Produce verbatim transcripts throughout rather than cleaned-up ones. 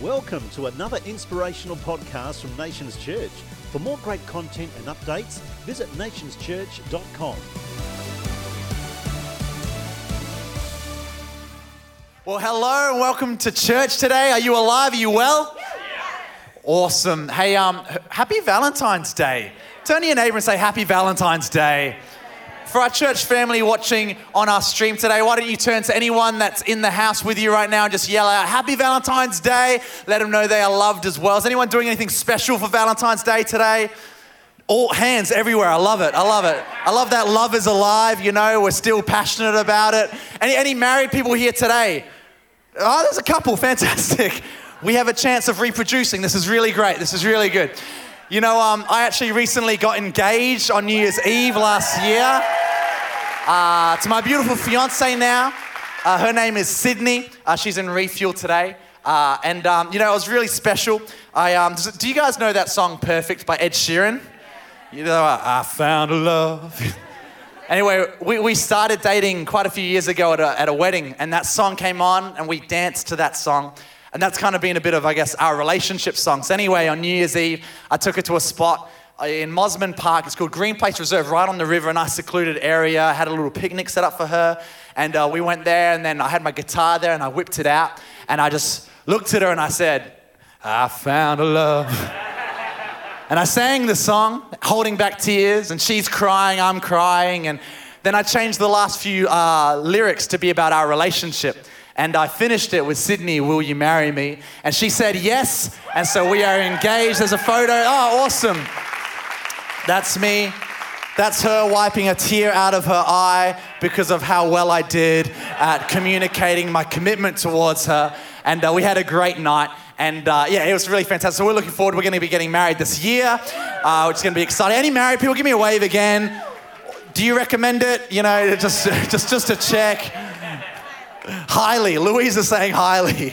Welcome to another inspirational podcast from Nations Church. For more great content and updates, visit nations church dot com. Well, hello and welcome to church today. Are you alive? Are you well? Yeah. Awesome. Hey, um, happy Valentine's Day. Turn to your neighbor and say happy Valentine's Day. For our church family watching on our stream today, why don't you turn to anyone that's in the house with you right now and just yell out, Happy Valentine's Day. Let them know they are loved as well. Is anyone doing anything special for Valentine's Day today? All hands everywhere. I love it. I love it. I love that love is alive. You know, we're still passionate about it. Any, any married people here today? Oh, there's a couple. Fantastic. We have a chance of reproducing. This is really great. This is really good. You know, um, I actually recently got engaged on New Year's Eve last year uh, to my beautiful fiance now. Uh, her name is Sydney. Uh, she's in Refuel today. Uh, and, um, you know, it was really special. I um, do you guys know that song Perfect by Ed Sheeran? You know, I, I found a love. Anyway, we, we started dating quite a few years ago at a, at a wedding, and that song came on, and we danced to that song. And that's kind of been a bit of, I guess, our relationship songs. Anyway, on New Year's Eve, I took her to a spot in Mosman Park. It's called Green Place Reserve, right on the river, a nice secluded area. I had a little picnic set up for her. And uh, we went there, and then I had my guitar there, and I whipped it out. And I just looked at her, and I said, I found a love. And I sang the song, holding back tears, and she's crying, I'm crying. And then I changed the last few uh, lyrics to be about our relationship. And I finished it with, Sydney, will you marry me? And she said yes, and so we are engaged. There's a photo. Oh, awesome. That's me. That's her wiping a tear out of her eye because of how well I did at communicating my commitment towards her. And uh, we had a great night. And uh, yeah, it was really fantastic. So we're looking forward. We're going to be getting married this year, uh, which is going to be exciting. Any married people, give me a wave again. Do you recommend it? You know, just just just to check. Highly. Louise is saying highly.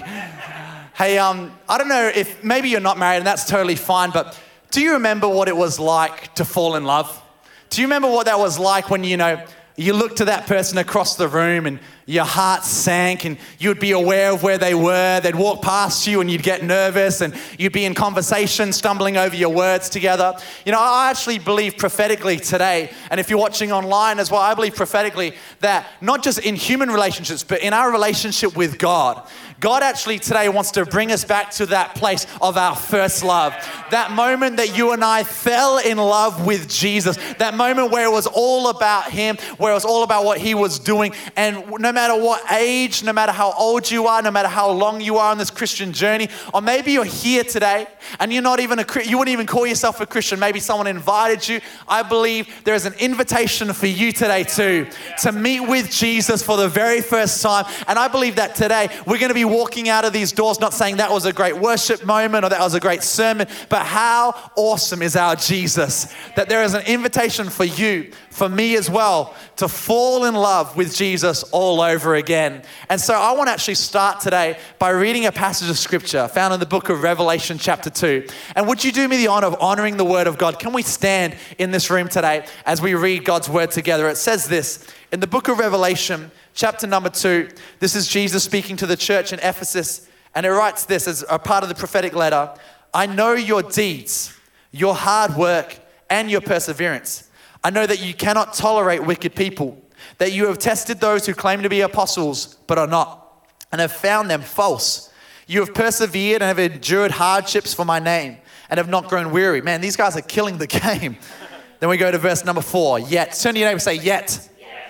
Hey, um, I don't know if maybe you're not married, and that's totally fine, but do you remember what it was like to fall in love? Do you remember what that was like when, you know, you looked to that person across the room and your heart sank and you'd be aware of where they were. They'd walk past you and you'd get nervous and you'd be in conversation, stumbling over your words together. You know, I actually believe prophetically today, and if you're watching online as well, I believe prophetically that not just in human relationships, but in our relationship with God, God actually today wants to bring us back to that place of our first love. That moment that you and I fell in love with Jesus. That moment where it was all about Him, where it was all about what He was doing. And no matter what age, no matter how old you are, no matter how long you are on this Christian journey, or maybe you're here today and you're not even a you wouldn't even call yourself a Christian. Maybe someone invited you. I believe there is an invitation for you today too, to meet with Jesus for the very first time. And I believe that today we're going to be walking out of these doors not saying that was a great worship moment or that was a great sermon, but how awesome is our Jesus, that there is an invitation for you, for me as well, to fall in love with Jesus all over again. And so I want to actually start today by reading a passage of scripture found in the book of Revelation chapter two. And would you do me the honor of honoring the word of God? Can we stand in this room today as we read God's word together? It says this in the book of Revelation chapter number two. This is Jesus speaking to the church in Ephesus, and it writes this as a part of the prophetic letter. I know your deeds, your hard work, and your perseverance. I know that you cannot tolerate wicked people, that you have tested those who claim to be apostles but are not, and have found them false. You have persevered and have endured hardships for my name and have not grown weary. Man, these guys are killing the game. Then we go to verse number four. Yet. Turn to your neighbor and say, yet.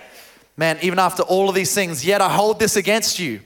Man, even after all of these things, yet I hold this against you.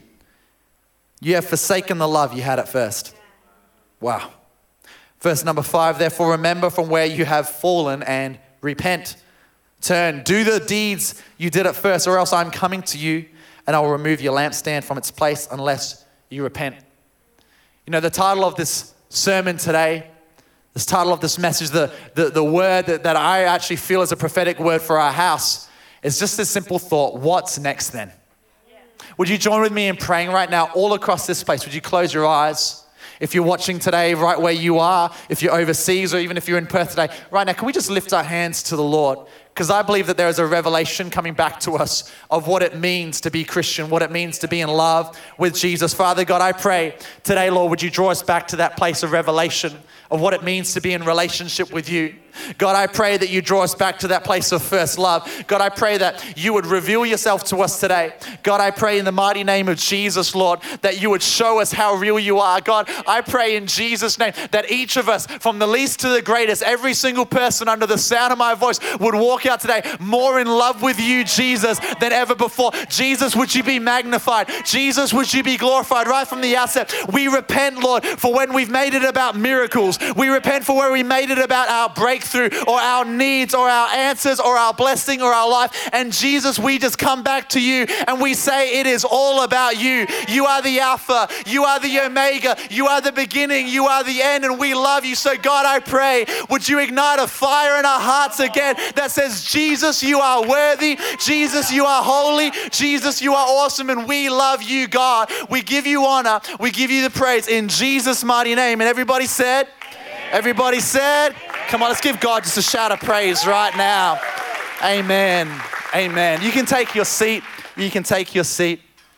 You have forsaken the love you had at first. Wow. Verse number five, therefore remember from where you have fallen and repent. Turn, do the deeds you did at first, or else I'm coming to you and I will remove your lampstand from its place unless you repent. You know, the title of this sermon today, this title of this message, the, the, the word that, that I actually feel is a prophetic word for our house, it's just a simple thought. What's next then? Yeah. Would you join with me in praying right now all across this place? Would you close your eyes? If you're watching today right where you are, if you're overseas or even if you're in Perth today, right now, can we just lift our hands to the Lord? because I believe that there is a revelation coming back to us of what it means to be Christian, what it means to be in love with Jesus. Father God, I pray today, Lord, would you draw us back to that place of revelation of what it means to be in relationship with you. God, I pray that you draw us back to that place of first love. God, I pray that you would reveal yourself to us today. God, I pray in the mighty name of Jesus, Lord, that you would show us how real you are. God, I pray in Jesus' name that each of us, from the least to the greatest, every single person under the sound of my voice would walk out today more in love with you, Jesus, than ever before. Jesus, would you be magnified? Jesus, would you be glorified? Right from the outset, we repent, Lord, for when we've made it about miracles. We repent for where we made it about our breakthrough or our needs or our answers or our blessing or our life. And Jesus, we just come back to you and we say it is all about you. You are the Alpha. You are the Omega. You are the beginning. You are the end, and we love you. So God, I pray, would you ignite a fire in our hearts again that says, Jesus, you are worthy. Jesus, you are holy. Jesus, you are awesome, and we love you, God. We give you honor. We give you the praise in Jesus' mighty name. And everybody said, everybody said, come on, let's give God just a shout of praise right now. Amen. Amen. You can take your seat. You can take your seat.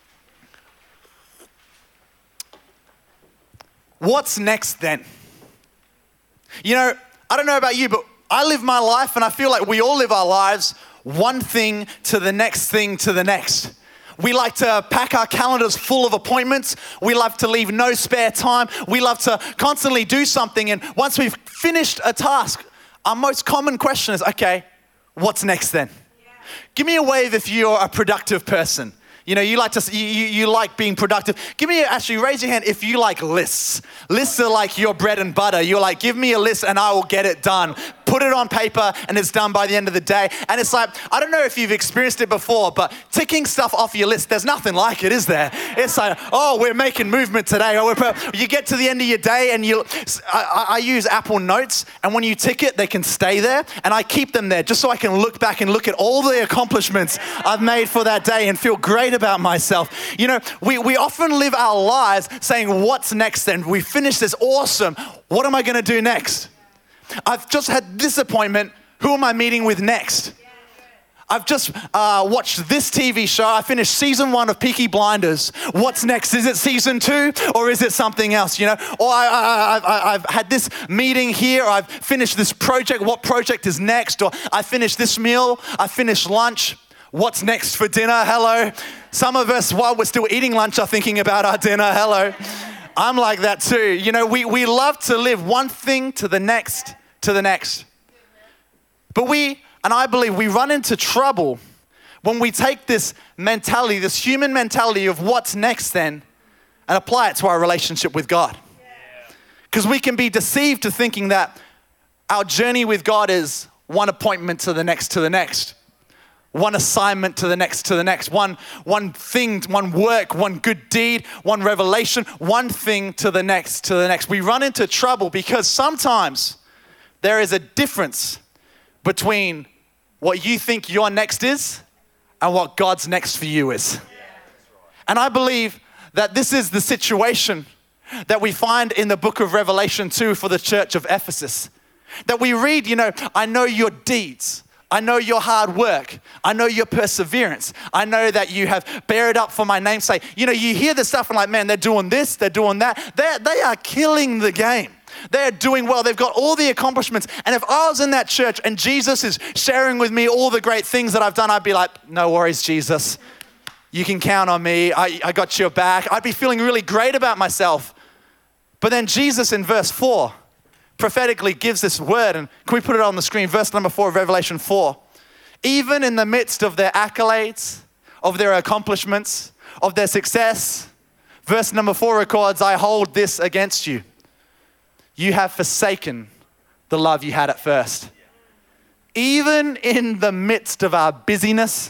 What's next then? You know, I don't know about you, but I live my life, and I feel like we all live our lives one thing to the next thing to the next. We like to pack our calendars full of appointments. We love to leave no spare time. We love to constantly do something. And once we've finished a task, our most common question is, okay, what's next then? Yeah. Give me a wave if you're a productive person. You know, you like to, you, you like being productive. Give me, a, actually raise your hand if you like lists. Lists are like your bread and butter. You're like, give me a list and I will get it done. Put it on paper and it's done by the end of the day. And it's like, I don't know if you've experienced it before, but ticking stuff off your list, there's nothing like it, is there? It's like, oh, we're making movement today. Or we're, you get to the end of your day and you, I, I use Apple Notes, and when you tick it, they can stay there. And I keep them there just so I can look back and look at all the accomplishments I've made for that day and feel great about myself. You know, we, we often live our lives saying, what's next then? We finish this, awesome. What am I going to do next? I've just had this appointment. Who am I meeting with next? I've just uh, watched this T V show. I finished season one of Peaky Blinders. What's next? Is it season two or is it something else? You know, or I, I, I, I've had this meeting here. I've finished this project. What project is next? Or I finished this meal. I finished lunch. What's next for dinner? Hello. Some of us, while we're still eating lunch, are thinking about our dinner. Hello. I'm like that too. You know, we, we love to live one thing to the next, to the next. But we, and I believe we run into trouble when we take this mentality, this human mentality of what's next then, and apply it to our relationship with God. Because we can be deceived to thinking that our journey with God is one appointment to the next, to the next. One assignment to the next, to the next. One, one thing, one work, one good deed, one revelation, one thing to the next, to the next. We run into trouble because sometimes there is a difference between what you think your next is and what God's next for you is. And I believe that this is the situation that we find in the book of Revelation two for the church of Ephesus. That we read, you know, I know your deeds. I know your hard work. I know your perseverance. I know that you have bared up for my name's sake. You know, you hear this stuff and like, man, they're doing this, they're doing that. They're, they are killing the game. They're doing well. They've got all the accomplishments. And if I was in that church and Jesus is sharing with me all the great things that I've done, I'd be like, no worries, Jesus. You can count on me. I, I got your back. I'd be feeling really great about myself. But then Jesus in verse four, prophetically gives this word, and can we put it on the screen? Verse number four of Revelation four. Even in the midst of their accolades, of their accomplishments, of their success, verse number four records, I hold this against you. You have forsaken the love you had at first. Even in the midst of our busyness,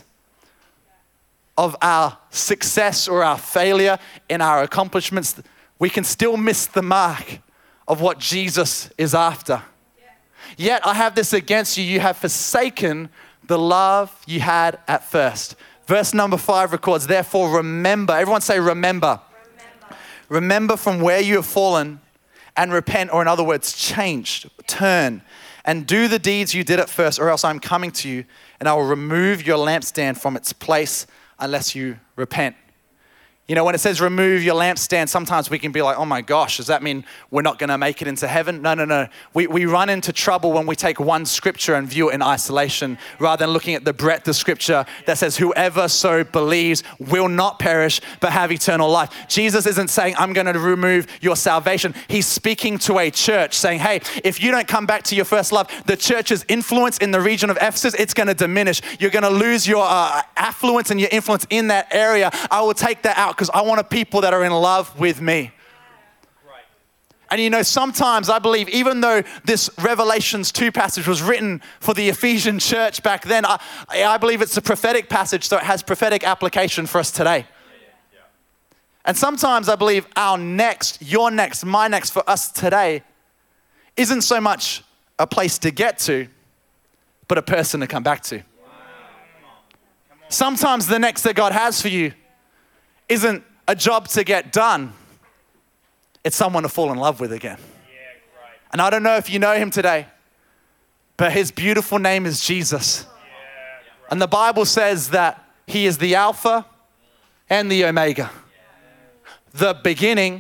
of our success or our failure in our accomplishments, we can still miss the mark of what Jesus is after. Yeah. Yet I have this against you. You have forsaken the love you had at first. Verse number five records, therefore remember. Everyone say remember. Remember. Remember from where you have fallen and repent, or in other words, change, turn, and do the deeds you did at first, or else I'm coming to you and I will remove your lampstand from its place unless you repent. You know, when it says remove your lampstand, sometimes we can be like, oh my gosh, does that mean we're not going to make it into heaven? No, no, no. We, we run into trouble when we take one scripture and view it in isolation rather than looking at the breadth of scripture that says whoever so believes will not perish but have eternal life. Jesus isn't saying, I'm going to remove your salvation. He's speaking to a church saying, hey, if you don't come back to your first love, the church's influence in the region of Ephesus, it's going to diminish. You're going to lose your uh, affluence and your influence in that area. I will take that out, because I want a people that are in love with me. Right. And you know, sometimes I believe, even though this Revelations two passage was written for the Ephesian church back then, I, I believe it's a prophetic passage, so it has prophetic application for us today. Yeah, yeah. And sometimes I believe our next, your next, my next for us today isn't so much a place to get to, but a person to come back to. Wow. Come on. Come on. Sometimes the next that God has for you isn't a job to get done. It's someone to fall in love with again. Yeah, right. And I don't know if you know him today, but his beautiful name is Jesus. Yeah, right. And the Bible says that he is the Alpha and the Omega, yeah. the beginning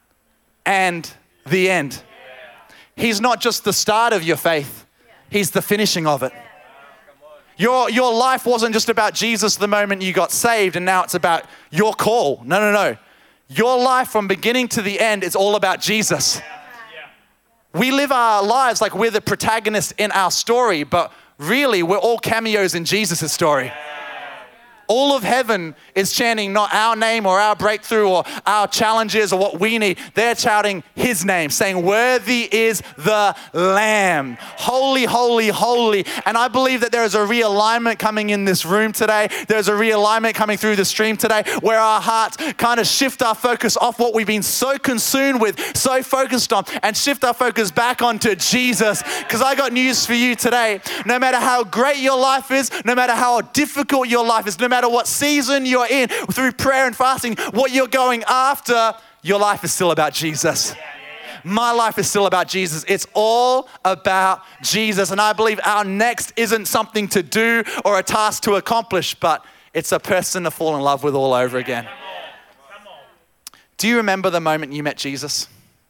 and the end. Yeah. He's not just the start of your faith, he's the finishing of it. Your, your life wasn't just about Jesus the moment you got saved and now it's about your call. No, no, no. Your life from beginning to the end is all about Jesus. Yeah. Yeah. We live our lives like we're the protagonist in our story, but really we're all cameos in Jesus' story. Yeah. All of heaven is chanting not our name or our breakthrough or our challenges or what we need. They're shouting his name, saying, worthy is the Lamb. Holy, holy, holy. And I believe that there is a realignment coming in this room today. There's a realignment coming through the stream today where our hearts kind of shift our focus off what we've been so consumed with, so focused on, and shift our focus back onto Jesus. Because I got news for you today. No matter how great your life is, no matter how difficult your life is, no matter what season you're in, through prayer and fasting, what you're going after, your life is still about Jesus. My life is still about Jesus. It's all about Jesus. And I believe our next isn't something to do or a task to accomplish, but it's a person to fall in love with all over again. Come on. Come on. Do you remember the moment you met Jesus?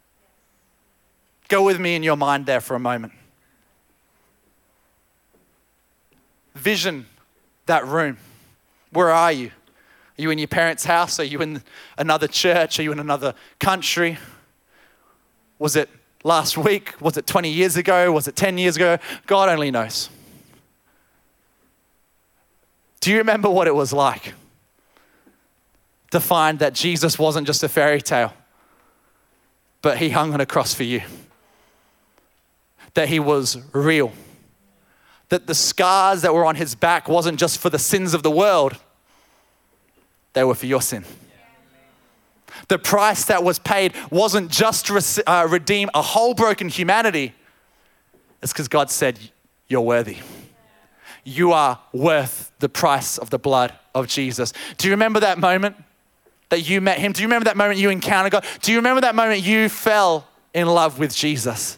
Go with me in your mind there for a moment. Vision that room. Where are you? Are you in your parents' house? Are you in another church? Are you in another country? Was it last week? Was it twenty years ago? Was it ten years ago? God only knows. Do you remember what it was like to find that Jesus wasn't just a fairy tale, but he hung on a cross for you? That he was real. That the scars that were on his back wasn't just for the sins of the world, they were for your sin. The price that was paid wasn't just to re- uh, redeem a whole broken humanity. It's because God said, you're worthy. You are worth the price of the blood of Jesus. Do you remember that moment that you met him? Do you remember that moment you encountered God? Do you remember that moment you fell in love with Jesus?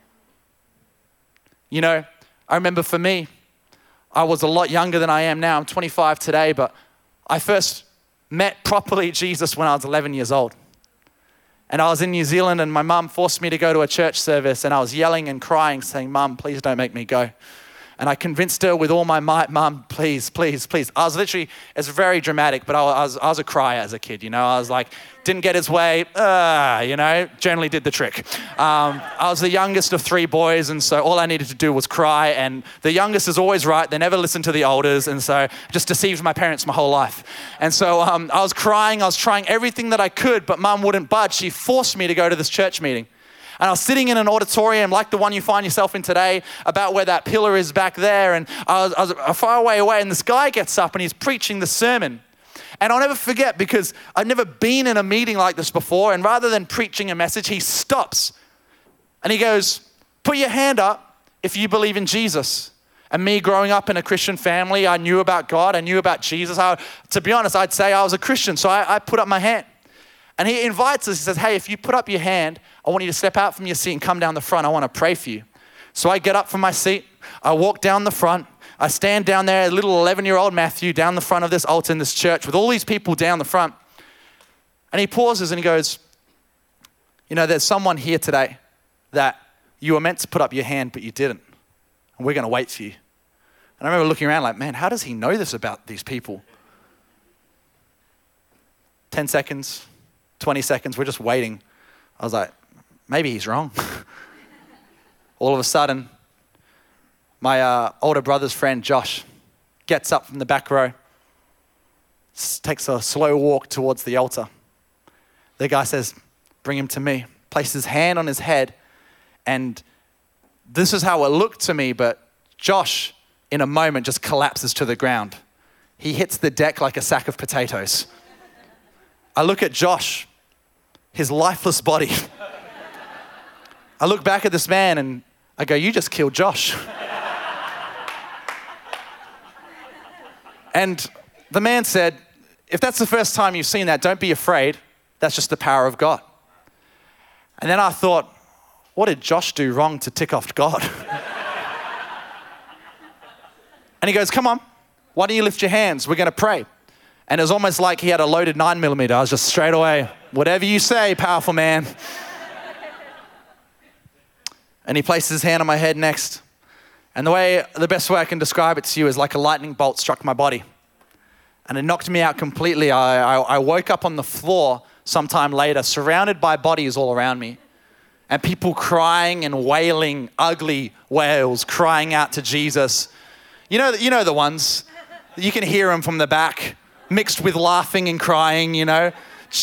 You know, I remember for me, I was a lot younger than I am now. I'm twenty-five today, but I first met properly Jesus when I was eleven years old. And I was in New Zealand and my mum forced me to go to a church service and I was yelling and crying saying, Mum, please don't make me go. And I convinced her with all my might, Mum, please, please, please. I was literally, it's very dramatic, but I was, I was a crier as a kid, you know. I was like, didn't get his way, uh, you know, generally did the trick. Um, I was the youngest of three boys, and so all I needed to do was cry, and the youngest is always right. They never listen to the elders, and so I just deceived my parents my whole life. And so um, I was crying, I was trying everything that I could, but Mum wouldn't budge. She forced me to go to this church meeting. And I was sitting in an auditorium like the one you find yourself in today, about where that pillar is back there. And I was, I was a far way away, and this guy gets up and he's preaching the sermon. And I'll never forget, because I'd never been in a meeting like this before. And rather than preaching a message, he stops and he goes, put your hand up if you believe in Jesus. And me growing up in a Christian family, I knew about God, I knew about Jesus. I, to be honest, I'd say I was a Christian. So I, I put up my hand. And he invites us, he says, hey, if you put up your hand, I want you to step out from your seat and come down the front. I want to pray for you. So I get up from my seat, I walk down the front, I stand down there, little eleven-year-old Matthew, down the front of this altar in this church with all these people down the front. And he pauses and he goes, you know, there's someone here today that you were meant to put up your hand, but you didn't. And we're going to wait for you. And I remember looking around like, man, how does he know this about these people? ten seconds, twenty seconds, we're just waiting. I was like, maybe he's wrong. All of a sudden, my uh, older brother's friend, Josh, gets up from the back row, s- takes a slow walk towards the altar. The guy says, bring him to me, places his hand on his head, and this is how it looked to me, but Josh, in a moment, just collapses to the ground. He hits the deck like a sack of potatoes. I look at Josh, his lifeless body. I look back at this man and I go, you just killed Josh. And the man said, if that's the first time you've seen that, don't be afraid. That's just the power of God. And then I thought, what did Josh do wrong to tick off God? And he goes, come on, why don't you lift your hands? We're going to pray. And it was almost like he had a loaded nine millimeter. I was just straight away, whatever you say, powerful man. And he placed his hand on my head next. And the way, the best way I can describe it to you is like a lightning bolt struck my body. And it knocked me out completely. I, I, I woke up on the floor sometime later, surrounded by bodies all around me. And people crying and wailing, ugly wails, crying out to Jesus. You know, you know the ones. You can hear them from the back, mixed with laughing and crying, you know.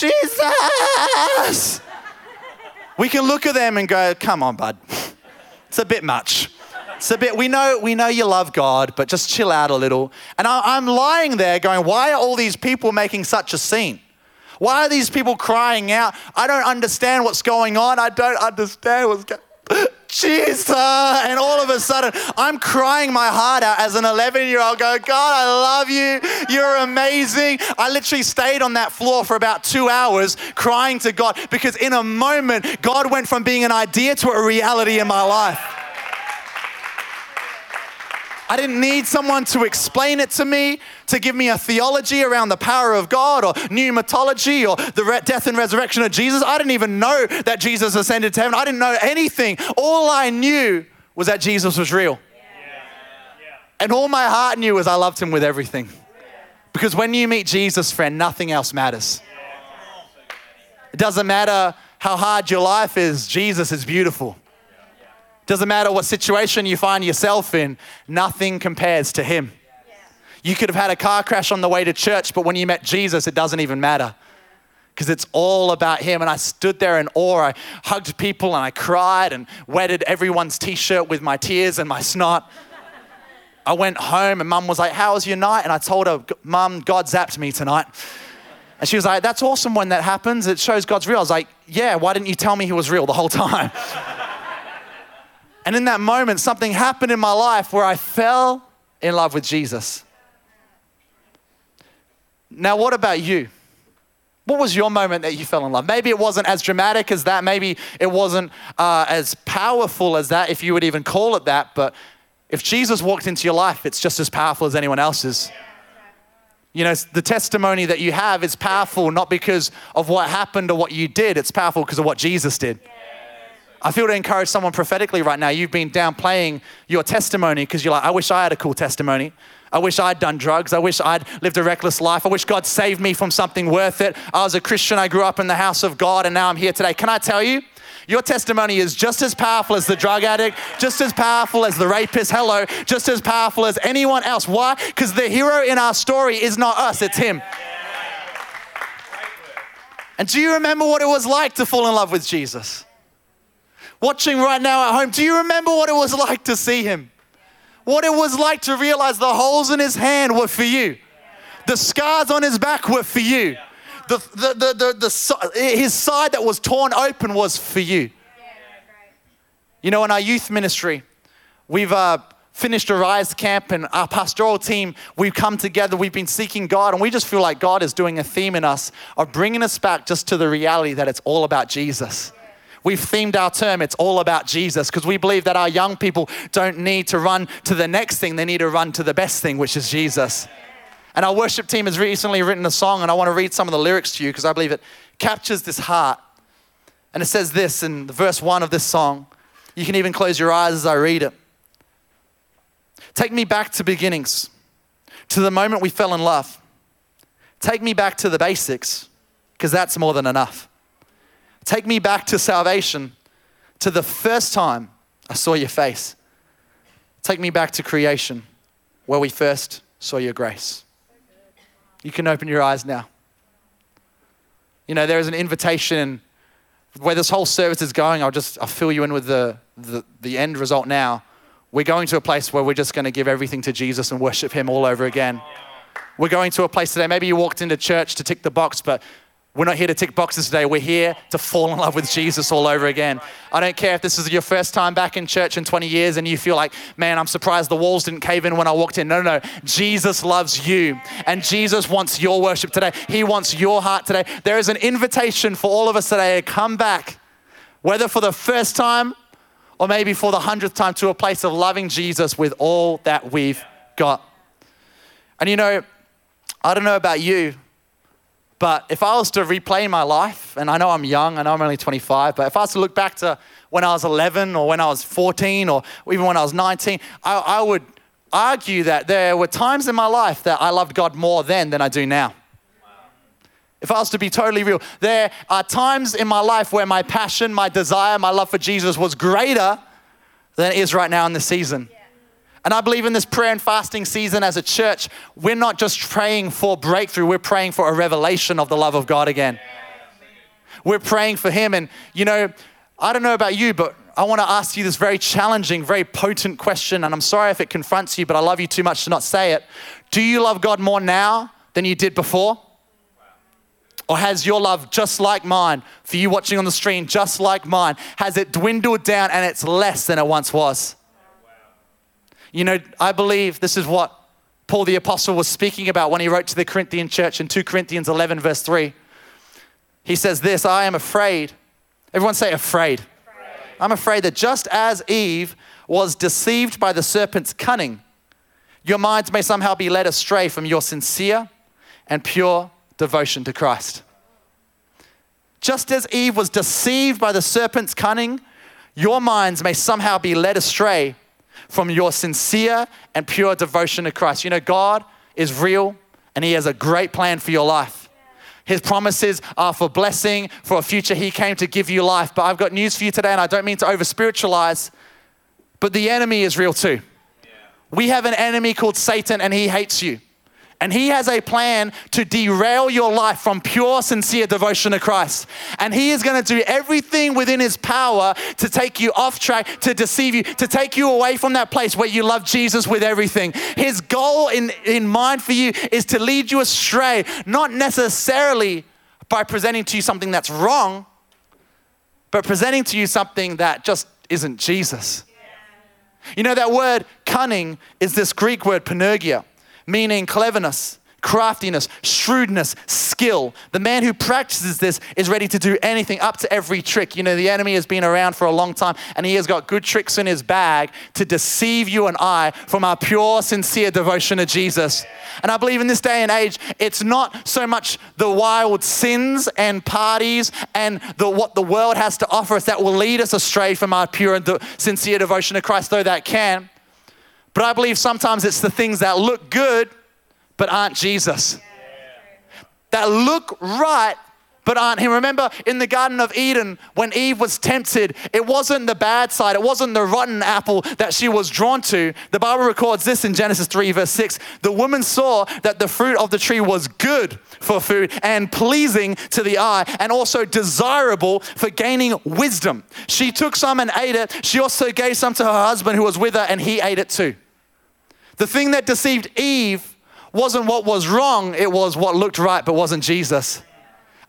Jesus! We can look at them and go, come on, bud. It's a bit much. It's a bit, we know we know you love God, but just chill out a little. And I, I'm lying there going, why are all these people making such a scene? Why are these people crying out? I don't understand what's going on. I don't understand what's going on. Jesus! And all of a sudden, I'm crying my heart out as an eleven-year-old going, God, I love you. You're amazing. I literally stayed on that floor for about two hours crying to God because in a moment, God went from being an idea to a reality in my life. I didn't need someone to explain it to me, to give me a theology around the power of God or pneumatology or the re- death and resurrection of Jesus. I didn't even know that Jesus ascended to heaven. I didn't know anything. All I knew was that Jesus was real. Yeah. Yeah. And all my heart knew was I loved him with everything. Because when you meet Jesus, friend, nothing else matters. It doesn't matter how hard your life is, Jesus is beautiful. Doesn't matter what situation you find yourself in, nothing compares to him. You could have had a car crash on the way to church, but when you met Jesus, it doesn't even matter because it's all about him. And I stood there in awe. I hugged people and I cried and wetted everyone's t-shirt with my tears and my snot. I went home and mum was like, how was your night? And I told her, Mum, God zapped me tonight. And she was like, that's awesome when that happens. It shows God's real. I was like, yeah, why didn't you tell me he was real the whole time? And in that moment, something happened in my life where I fell in love with Jesus. Now, what about you? What was your moment that you fell in love? Maybe it wasn't as dramatic as that. Maybe it wasn't uh, as powerful as that, if you would even call it that. But if Jesus walked into your life, it's just as powerful as anyone else's. You know, the testimony that you have is powerful not because of what happened or what you did. It's powerful because of what Jesus did. I feel to encourage someone prophetically right now. You've been downplaying your testimony because you're like, I wish I had a cool testimony. I wish I'd done drugs. I wish I'd lived a reckless life. I wish God saved me from something worth it. I was a Christian. I grew up in the house of God and now I'm here today. Can I tell you? Your testimony is just as powerful as the drug addict, just as powerful as the rapist, hello, just as powerful as anyone else. Why? Because the hero in our story is not us, it's him. And do you remember what it was like to fall in love with Jesus? Watching right now at home, do you remember what it was like to see him? What it was like to realize the holes in his hand were for you. The scars on his back were for you. The, the, the, the, the, his side that was torn open was for you. You know, in our youth ministry, we've uh, finished Arise Camp, and our pastoral team, we've come together, we've been seeking God, and we just feel like God is doing a theme in us of bringing us back just to the reality that it's all about Jesus. We've themed our term, it's all about Jesus, because we believe that our young people don't need to run to the next thing, they need to run to the best thing, which is Jesus. And our worship team has recently written a song, and I want to read some of the lyrics to you because I believe it captures this heart. And it says this in verse one of this song. You can even close your eyes as I read it. Take me back to beginnings, to the moment we fell in love. Take me back to the basics, because that's more than enough. Take me back to salvation, to the first time I saw your face. Take me back to creation, where we first saw your grace. You can open your eyes now. You know, there is an invitation where this whole service is going. I'll just, I'll fill you in with the, the, the end result now. We're going to a place where we're just going to give everything to Jesus and worship him all over again. We're going to a place today. Maybe you walked into church to tick the box, but we're not here to tick boxes today. We're here to fall in love with Jesus all over again. I don't care if this is your first time back in church in twenty years and you feel like, man, I'm surprised the walls didn't cave in when I walked in. No, no, no. Jesus loves you, and Jesus wants your worship today. He wants your heart today. There is an invitation for all of us today to come back, whether for the first time or maybe for the hundredth time, to a place of loving Jesus with all that we've got. And you know, I don't know about you, but if I was to replay my life, and I know I'm young, I know I'm only twenty-five, but if I was to look back to when I was eleven or when I was fourteen or even when I was nineteen, I, I would argue that there were times in my life that I loved God more then than I do now. If I was to be totally real, there are times in my life where my passion, my desire, my love for Jesus was greater than it is right now in this season. Yeah. And I believe in this prayer and fasting season as a church, we're not just praying for breakthrough, we're praying for a revelation of the love of God again. Yeah. We're praying for him. And you know, I don't know about you, but I want to ask you this very challenging, very potent question. And I'm sorry if it confronts you, but I love you too much to not say it. Do you love God more now than you did before? Or has your love, just like mine, for you watching on the screen, just like mine, has it dwindled down and it's less than it once was? You know, I believe this is what Paul the Apostle was speaking about when he wrote to the Corinthian church in two Corinthians eleven verse three. He says this, I am afraid. Everyone say afraid. afraid. I'm afraid that just as Eve was deceived by the serpent's cunning, your minds may somehow be led astray from your sincere and pure devotion to Christ. Just as Eve was deceived by the serpent's cunning, your minds may somehow be led astray from your sincere and pure devotion to Christ. You know, God is real and he has a great plan for your life. His promises are for blessing, for a future. He came to give you life. But I've got news for you today, and I don't mean to over-spiritualize, but the enemy is real too. Yeah. We have an enemy called Satan, and he hates you. And he has a plan to derail your life from pure, sincere devotion to Christ. And he is going to do everything within his power to take you off track, to deceive you, to take you away from that place where you love Jesus with everything. His goal in, in mind for you is to lead you astray, not necessarily by presenting to you something that's wrong, but presenting to you something that just isn't Jesus. You know, that word cunning is this Greek word panergia, meaning cleverness, craftiness, shrewdness, skill. The man who practices this is ready to do anything, up to every trick. You know, the enemy has been around for a long time, and he has got good tricks in his bag to deceive you and I from our pure, sincere devotion to Jesus. And I believe in this day and age, it's not so much the wild sins and parties and the, what the world has to offer us that will lead us astray from our pure and de- sincere devotion to Christ, though that can. But I believe sometimes it's the things that look good but aren't Jesus. Yeah. That look right but aren't him. Remember in the Garden of Eden when Eve was tempted, it wasn't the bad side, it wasn't the rotten apple that she was drawn to. The Bible records this in Genesis three verse six. The woman saw that the fruit of the tree was good for food and pleasing to the eye and also desirable for gaining wisdom. She took some and ate it. She also gave some to her husband who was with her, and he ate it too. The thing that deceived Eve wasn't what was wrong, it was what looked right but wasn't Jesus.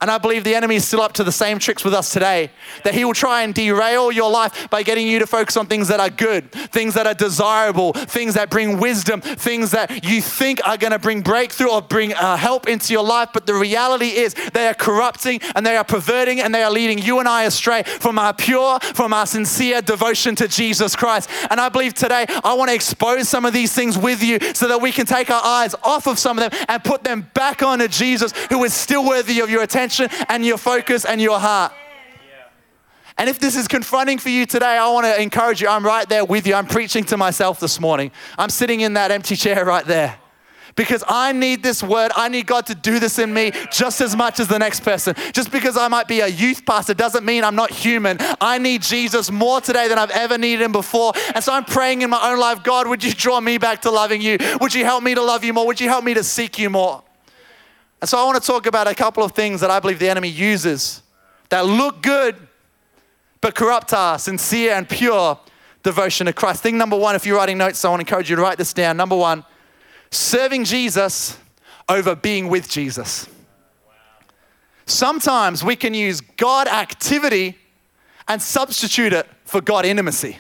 And I believe the enemy is still up to the same tricks with us today, that he will try and derail your life by getting you to focus on things that are good, things that are desirable, things that bring wisdom, things that you think are going to bring breakthrough or bring uh, help into your life. But the reality is they are corrupting and they are perverting and they are leading you and I astray from our pure, from our sincere devotion to Jesus Christ. And I believe today I want to expose some of these things with you so that we can take our eyes off of some of them and put them back onto Jesus, who is still worthy of your attention and your focus and your heart. Yeah. And if this is confronting for you today, I want to encourage you. I'm right there with you. I'm preaching to myself this morning. I'm sitting in that empty chair right there because I need this word. I need God to do this in me just as much as the next person. Just because I might be a youth pastor doesn't mean I'm not human. I need Jesus more today than I've ever needed him before. And so I'm praying in my own life, God, would you draw me back to loving you? Would you help me to love you more? Would you help me to seek you more? And so I want to talk about a couple of things that I believe the enemy uses that look good, but corrupt our sincere and pure devotion to Christ. Thing number one, if you're writing notes, I want to encourage you to write this down. Number one, serving Jesus over being with Jesus. Sometimes we can use God activity and substitute it for God intimacy.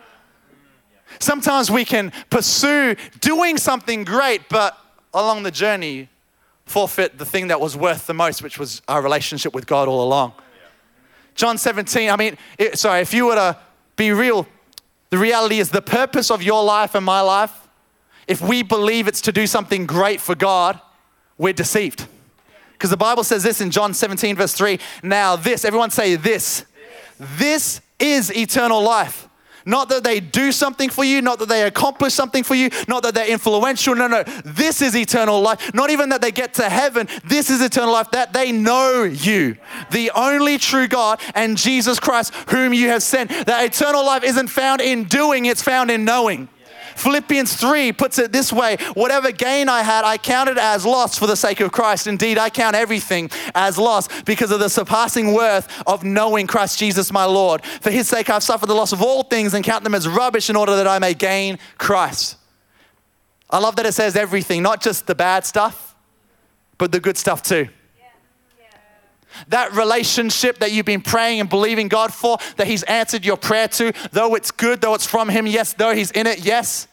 Sometimes we can pursue doing something great, but along the journey, forfeit the thing that was worth the most, which was our relationship with God all along. John seventeen, I mean, it, sorry, if you were to be real, the reality is the purpose of your life and my life, if we believe it's to do something great for God, we're deceived. Because the Bible says this in John seventeen verse three, now this, everyone say this, this is eternal life. Not that they do something for you, not that they accomplish something for you, not that they're influential. No, no, this is eternal life. Not even that they get to heaven. This is eternal life, that they know you, the only true God, and Jesus Christ, whom you have sent. That eternal life isn't found in doing, it's found in knowing. Philippians three puts it this way, whatever gain I had, I counted as loss for the sake of Christ. Indeed, I count everything as loss because of the surpassing worth of knowing Christ Jesus my Lord. For his sake, I've suffered the loss of all things and count them as rubbish in order that I may gain Christ. I love that it says everything, not just the bad stuff, but the good stuff too. That relationship that you've been praying and believing God for, that he's answered your prayer to, though it's good, though it's from him, yes, though he's in it, yes.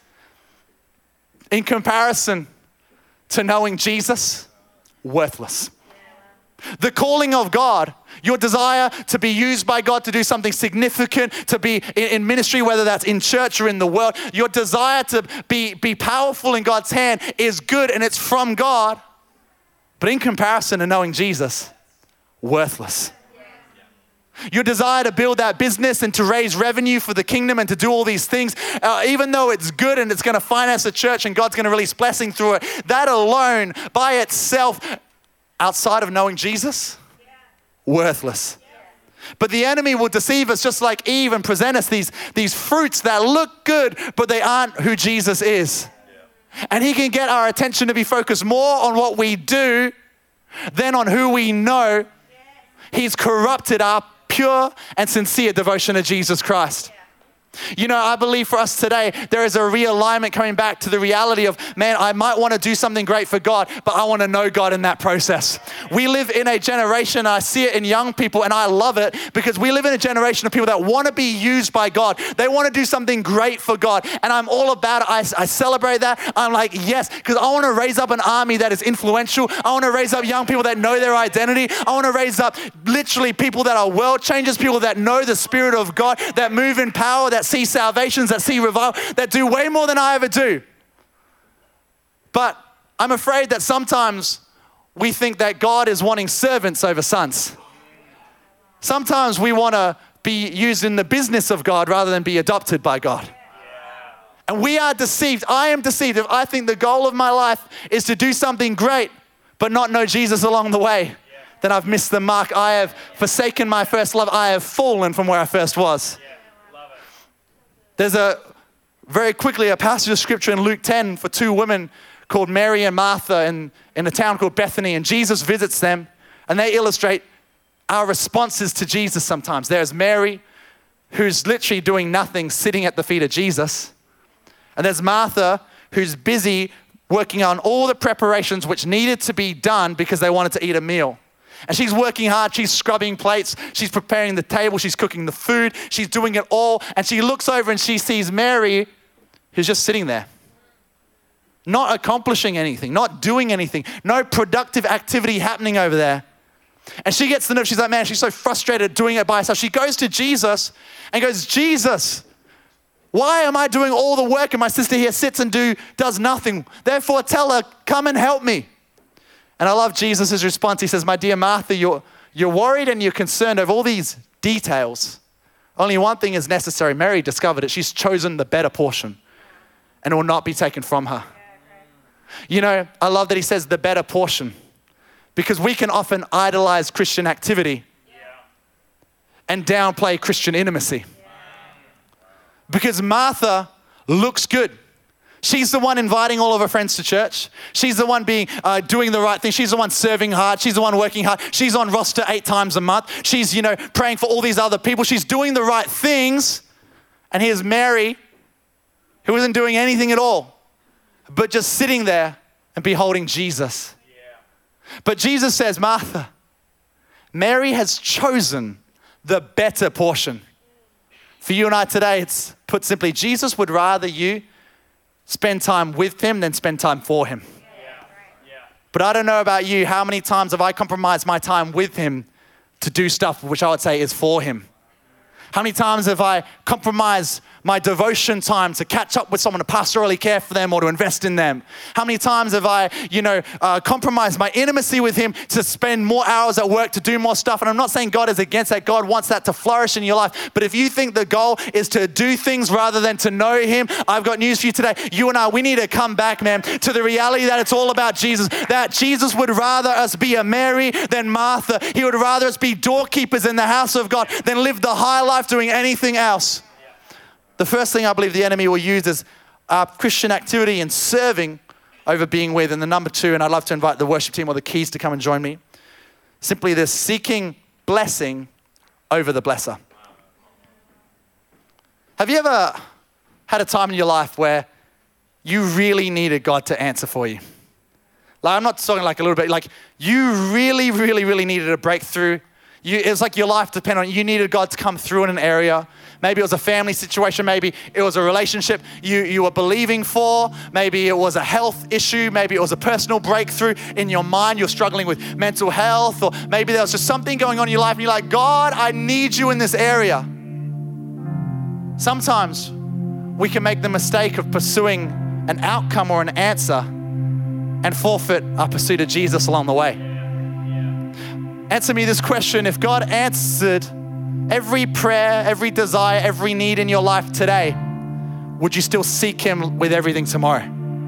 In comparison to knowing Jesus, worthless. The calling of God, your desire to be used by God to do something significant, to be in, in ministry, whether that's in church or in the world, your desire to be, be powerful in God's hand is good and it's from God. But in comparison to knowing Jesus, worthless. Your desire to build that business and to raise revenue for the kingdom and to do all these things, uh, even though it's good and it's going to finance the church and God's going to release blessing through it, that alone by itself, outside of knowing Jesus, worthless. But the enemy will deceive us just like Eve and present us these, these fruits that look good, but they aren't who Jesus is. And he can get our attention to be focused more on what we do than on who we know. He's corrupted our pure and sincere devotion to Jesus Christ. You know, I believe for us today, there is a realignment coming back to the reality of, man, I might want to do something great for God, but I want to know God in that process. We live in a generation, I see it in young people, and I love it because we live in a generation of people that want to be used by God. They want to do something great for God, and I'm all about it. I, I celebrate that. I'm like, yes, because I want to raise up an army that is influential. I want to raise up young people that know their identity. I want to raise up literally people that are world changers, people that know the Spirit of God, that move in power, that see salvations, that see revival, that do way more than I ever do. But I'm afraid that sometimes we think that God is wanting servants over sons. Sometimes we want to be used in the business of God rather than be adopted by God. And we are deceived. I am deceived if I think the goal of my life is to do something great, but not know Jesus along the way. Then I've missed the mark. I have forsaken my first love. I have fallen from where I first was. There's a, very quickly, a passage of scripture in Luke ten for two women called Mary and Martha in, in a town called Bethany. And Jesus visits them and they illustrate our responses to Jesus sometimes. There's Mary, who's literally doing nothing, sitting at the feet of Jesus. And there's Martha, who's busy working on all the preparations which needed to be done because they wanted to eat a meal. And she's working hard, she's scrubbing plates, she's preparing the table, she's cooking the food, she's doing it all. And she looks over and she sees Mary, who's just sitting there, not accomplishing anything, not doing anything, no productive activity happening over there. And she gets the nerve, she's like, man, she's so frustrated doing it by herself. She goes to Jesus and goes, Jesus, why am I doing all the work and my sister here sits and do does nothing? Therefore tell her, come and help me. And I love Jesus' response. He says, my dear Martha, you're, you're worried and you're concerned over all these details. Only one thing is necessary. Mary discovered it. She's chosen the better portion and it will not be taken from her. You know, I love that he says the better portion, because we can often idolize Christian activity and downplay Christian intimacy. Because Martha looks good. She's the one inviting all of her friends to church. She's the one being uh, doing the right thing. She's the one serving hard. She's the one working hard. She's on roster eight times a month. She's, you know, praying for all these other people. She's doing the right things. And here's Mary, who isn't doing anything at all, but just sitting there and beholding Jesus. Yeah. But Jesus says, Martha, Mary has chosen the better portion. For you and I today, it's put simply, Jesus would rather you spend time with him than spend time for him. Yeah. Yeah. But I don't know about you, how many times have I compromised my time with him to do stuff which I would say is for him? How many times have I compromised my devotion time to catch up with someone, to pastorally care for them or to invest in them? How many times have I, you know, uh, compromised my intimacy with him to spend more hours at work, to do more stuff? And I'm not saying God is against that. God wants that to flourish in your life. But if you think the goal is to do things rather than to know him, I've got news for you today. You and I, we need to come back, man, to the reality that it's all about Jesus. That Jesus would rather us be a Mary than Martha. He would rather us be doorkeepers in the house of God than live the high life doing anything else. The first thing I believe the enemy will use is uh, Christian activity and serving over being with. And the number two, and I'd love to invite the worship team or the keys to come and join me, simply this seeking blessing over the blesser. Have you ever had a time in your life where you really needed God to answer for you? Like, I'm not talking like a little bit, like you really, really, really needed a breakthrough. You, it was like your life depended on it. You needed God to come through in an area. Maybe it was a family situation. Maybe it was a relationship you, you were believing for. Maybe it was a health issue. Maybe it was a personal breakthrough in your mind. You're struggling with mental health. Or maybe there was just something going on in your life and you're like, God, I need you in this area. Sometimes we can make the mistake of pursuing an outcome or an answer and forfeit our pursuit of Jesus along the way. Answer me this question. If God answered every prayer, every desire, every need in your life today, would you still seek him with everything tomorrow?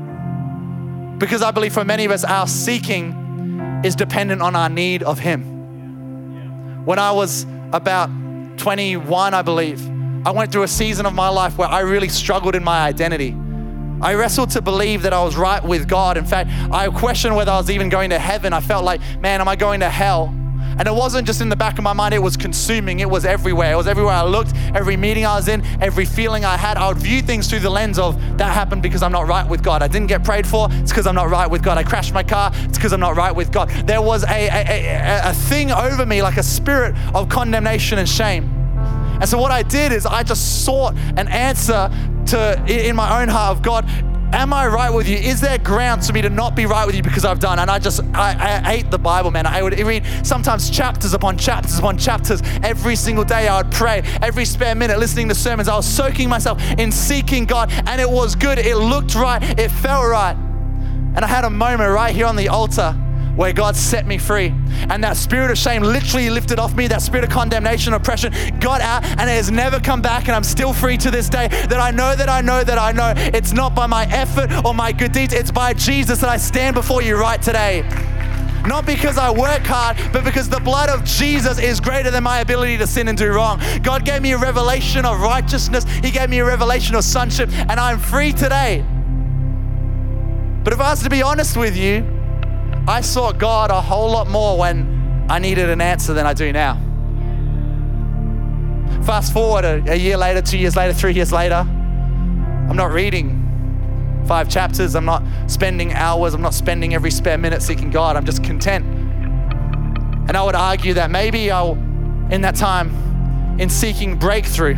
Because I believe for many of us, our seeking is dependent on our need of him. When I was about twenty-one, I believe, I went through a season of my life where I really struggled in my identity. I wrestled to believe that I was right with God. In fact, I questioned whether I was even going to heaven. I felt like, man, am I going to hell? And it wasn't just in the back of my mind, it was consuming. It was everywhere. It was everywhere I looked, every meeting I was in, every feeling I had. I would view things through the lens of, that happened because I'm not right with God. I didn't get prayed for, it's because I'm not right with God. I crashed my car, it's because I'm not right with God. There was a, a, a, a thing over me, like a spirit of condemnation and shame. And so what I did is I just sought an answer to, in my own heart of God, am I right with you? Is there grounds for me to not be right with you because I've done? And I just, I, I ate the Bible, man. I would read sometimes chapters upon chapters upon chapters. Every single day I would pray. Every spare minute listening to sermons. I was soaking myself in seeking God, and it was good. It looked right. It felt right. And I had a moment right here on the altar where God set me free. And that spirit of shame literally lifted off me. That spirit of condemnation, oppression got out, and it has never come back. And I'm still free to this day, that I know that I know that I know it's not by my effort or my good deeds. It's by Jesus that I stand before you right today. Not because I work hard, but because the blood of Jesus is greater than my ability to sin and do wrong. God gave me a revelation of righteousness. He gave me a revelation of sonship, and I'm free today. But if I was to be honest with you, I sought God a whole lot more when I needed an answer than I do now. Fast forward a, a year later, two years later, three years later, I'm not reading five chapters. I'm not spending hours. I'm not spending every spare minute seeking God. I'm just content. And I would argue that maybe I'll, in that time, in seeking breakthrough,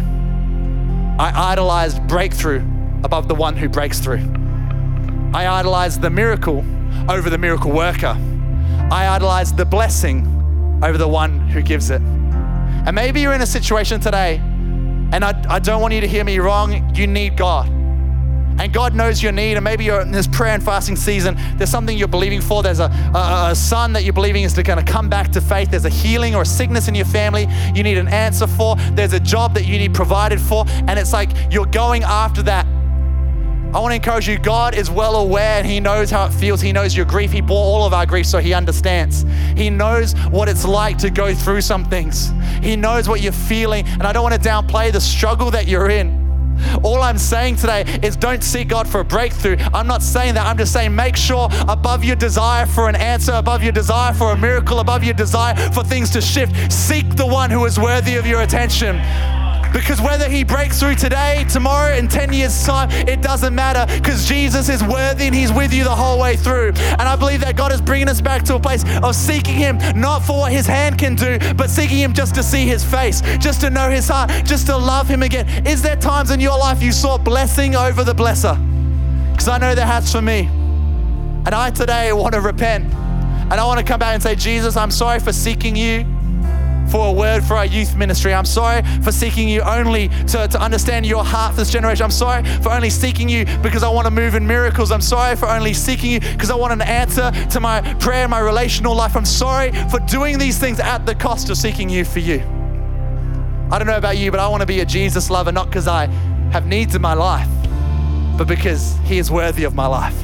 I idolized breakthrough above the one who breaks through. I idolized the miracle over the miracle worker. I idolized the blessing over the one who gives it. And maybe you're in a situation today, and I, I don't want you to hear me wrong, you need God. And God knows your need, and maybe you're in this prayer and fasting season, there's something you're believing for, there's a, a, a son that you're believing is going to come back to faith, there's a healing or a sickness in your family you need an answer for, there's a job that you need provided for, and it's like you're going after that. I want to encourage you, God is well aware and He knows how it feels. He knows your grief. He bore all of our grief, so He understands. He knows what it's like to go through some things. He knows what you're feeling, and I don't want to downplay the struggle that you're in. All I'm saying today is don't seek God for a breakthrough. I'm not saying that. I'm just saying make sure above your desire for an answer, above your desire for a miracle, above your desire for things to shift, seek the one who is worthy of your attention. Because whether He breaks through today, tomorrow, in ten years' time, it doesn't matter, because Jesus is worthy and He's with you the whole way through. And I believe that God is bringing us back to a place of seeking Him, not for what His hand can do, but seeking Him just to see His face, just to know His heart, just to love Him again. Is there times in your life you sought blessing over the blesser? Because I know there has for me. And I today want to repent. And I want to come back and say, Jesus, I'm sorry for seeking You for a word for our youth ministry. I'm sorry for seeking You only to, to understand Your heart for this generation. I'm sorry for only seeking You because I want to move in miracles. I'm sorry for only seeking You because I want an answer to my prayer, my relational life. I'm sorry for doing these things at the cost of seeking You for You. I don't know about you, but I want to be a Jesus lover, not because I have needs in my life, but because He is worthy of my life.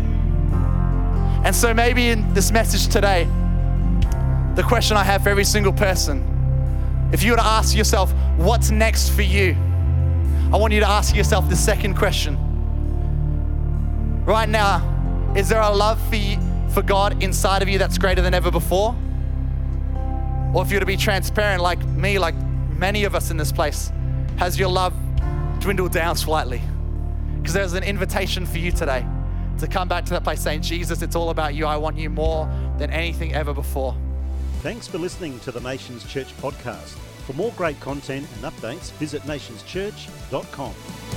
And so maybe in this message today, the question I have for every single person, if you were to ask yourself, what's next for you? I want you to ask yourself the second question. Right now, is there a love for you, for God inside of you that's greater than ever before? Or if you're to be transparent like me, like many of us in this place, has your love dwindled down slightly? Because there's an invitation for you today to come back to that place saying, Jesus, it's all about You. I want You more than anything ever before. Thanks for listening to the Nations Church podcast. For more great content and updates, visit nations church dot com.